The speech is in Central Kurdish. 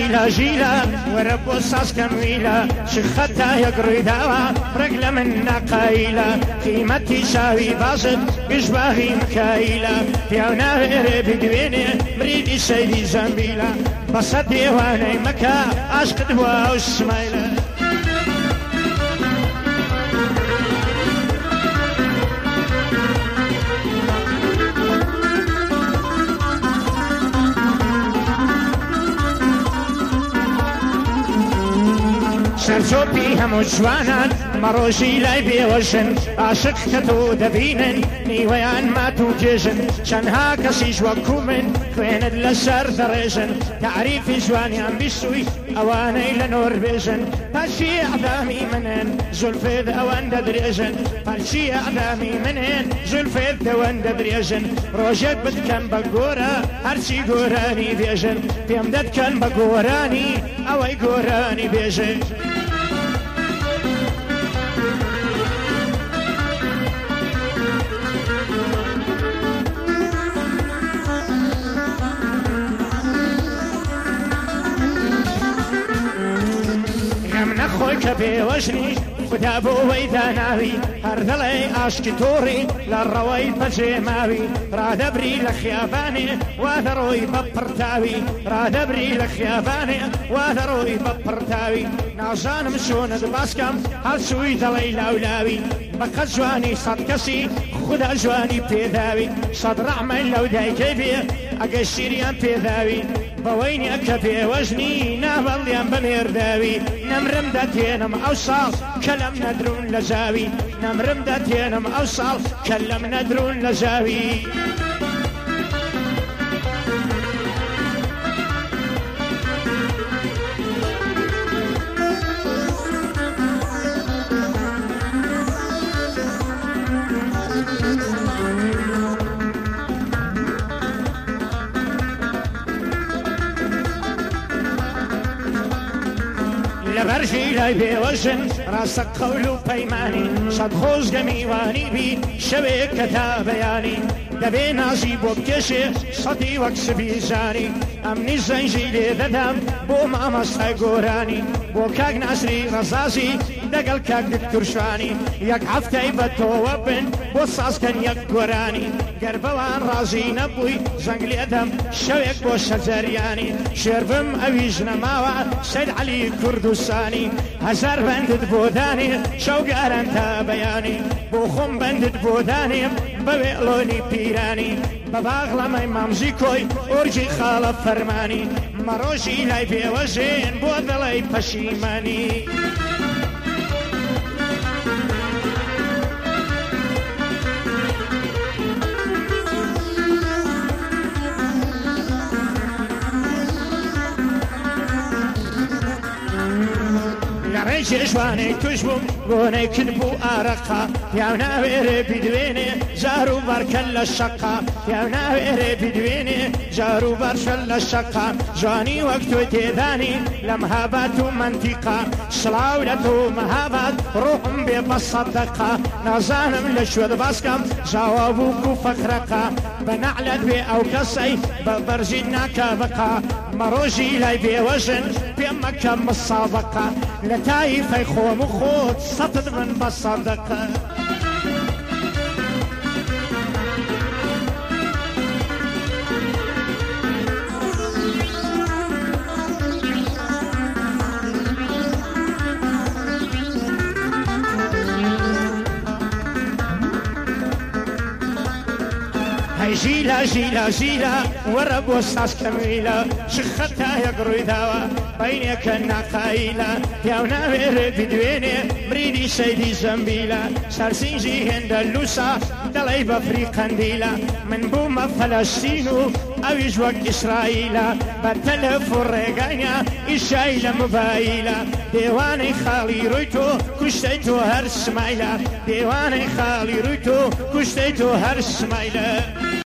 ژیلا ژیلا وەرە بۆ ساسکەم ویلە شخەتە یەکڕووی داوە ڕێک لە من ناقایلە قیمەتی شاوی باشت گشتباغی مکایلە پیاو ناوێرێ بدوێنێ بریدی سەیری زەمبیلە بەسە دێوانەی مەکە عاشقت بووە ئەو سمایلە سەرچۆپی هەموو جوانان مەڕۆژی لای بێوەژن عاشق کە تۆ دەبینن نیوەیان مات و کێژن چەندها کەسیش وەکو من خوێنت لەسەر دەڕێژن تعریفی جوانیان بیستووی ئەوانەی لە نۆربێژن پەرچی ئەعدامی منن زولفێت ئەوەندە درێژن پەرچی ئەعدامی منن زولفێت دەوەندە درێژن ڕۆژێک بتکەم بە گۆرە هەرچی گۆرانی بێژن پێم دەتکەن بە گۆرانی ئەوەی گۆرانی بێژن خۆی کە بێوەژنی خدا بۆ وەی داناوی هەر دڵێ ئاشکی تۆڕی لە ڕەوەی بەجێماوی ڕادەبری لە خیابانێ وا دەڕۆی بە پڕتاوی ڕادەبری لە خیابانێ وا دەڕۆی بە پڕتاوی نازانم چۆنت باسکەم هەڵچووی دەڵێی لاولاوی بەقەت جوانی سەد کەسی خدا جوانی پێداوی سەد ڕەحمەی لەو دایکەی بێ ئەگەر شیریان پێداوی بەوەی نییە کە پێوەژنی نابەڵیان بەمێرداوی نەمرم دەتێنم ئەو ساڵ کە لەم نەدرون لە زاوی نەمرم دەتێنم ئەو ساڵ کە لەم نەدرون لە زاوی لەبەرژی لای بێوەژن ڕاستە قەول و پەیمانی شەد خۆزگە میوانی بی شەوێک کە تا بەیانی دەبێ نازی بۆ بکێشێ سەدی وەک سبیزانی ئەمنی زەنجی لێ دەدەم بۆ مامەستای گۆرانی بۆ کاک ناسری ڕەزازی دەگەڵ کاک دکتورشانی یەک هەفتەی بە تۆوە بن بۆ سازکەن یەک گۆرانی گەر بەوان ڕازی نەبووی زەنگ لێدەم شەوێک بۆ شەجەریانی شێربم ئەویش نەماوە سەید عەلی کوردستانی هەزار بەندت بۆ دانێ شەوگاران تا بەیانی بۆ خۆم بەندت بۆ دانێم بەوێ ئەڵۆنی پیرانی بە باغڵەمەی مامزی کۆی ئۆرجی خاڵە فەرمانی مەڕۆژی لای بێوەژێن بۆ دڵی پەشیمانی ژێژوانەی توش بووم بۆنەی کرد بوو ئارەقا پیاو ناوێرێ بیدوێنێ جار و بەرکەل لە شەقا پیاو ناوێرێ بیدوێنێ جار و بەرشەل لە شەقا جوانی وەک تۆی تێدانی لە مەهابات و مەنتیقا سڵاو لە تۆ مەهابات ڕۆحم بێ بە سەدەقا نازانم لە شوێد باسکەم جاوا بووک و فەقرەقا بە نەعلەت بێ ئەو کەسەی بە بەرژی ناکە بقا مەڕۆژی لای بێوەژن پێم مەکەم مسابقە لە تایفەی خۆم و خۆت سەدت من بە سەدەقە ژیلا ژیلا ژیلا وەرە بۆ ساسکەمیلە شخەتە یەکڕووی داوە بەینێکە ناقایلە پیاو ناوێرێ بدوێنێ بریدی سەیدی زەمبیلە سەرسینجی هێندە لووسا دەڵێی بەفری قەندیلە من بوومە فەلەستین و ئەویش وەک ئیسرائیلە بە تەلەفۆن ڕێگانیا ئیشای لە موبایلە دێوانەی خاڵی ڕووی تۆ کوشتەی تۆ هەر سمایلە دێوانەی خاڵی ڕووی تۆ کوشتەی تۆ هەر سمایلە